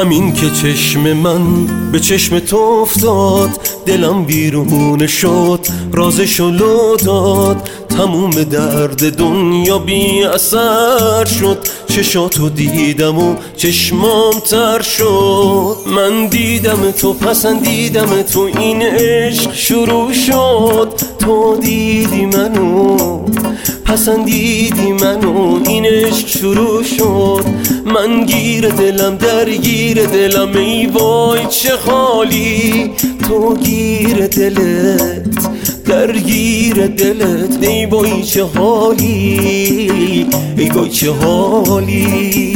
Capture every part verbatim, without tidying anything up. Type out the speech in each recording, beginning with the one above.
همین که چشم من به چشم تو افتاد، دلم بیرون شد، رازشو لو داد، تموم درد دنیا بی اثر شد. چشاتو دیدم و چشمام تر شد. من دیدم تو، پسندیدم تو، این عشق شروع شد. تو دیدی منو، پسندیدی منو، این عشق شروع شد. من گیر دلم، درگیر دلم، ای وای چه حالی. تو گیر دلت، درگیر دلت، ای وای چه حالی، ای وای چه حالی.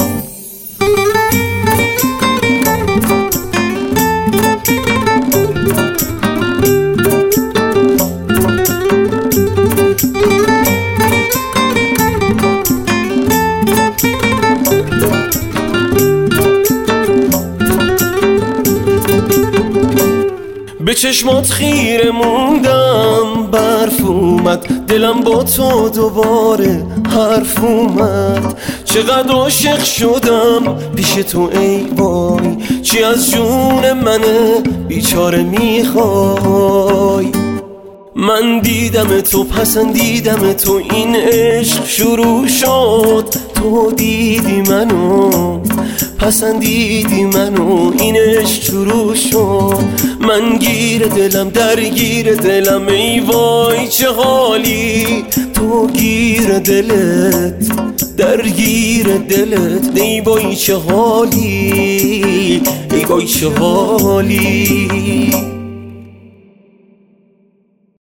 به چشمات خیره موندم، برف اومد، دلم با تو دوباره حرف اومد. چقدر عاشق شدم پیش تو، ای وای چی از جون منه بیچاره میخوای. من دیدم تو، پسندیدم تو، این عشق شروع شد. تو دیدی منو، پسندیدی منو، این عشق شروع شد. من گیر دلم، درگیر دلم، ای وای چه حالی. تو گیر دلت، درگیر دلت، ای وای چه حالی، ای وای چه حالی.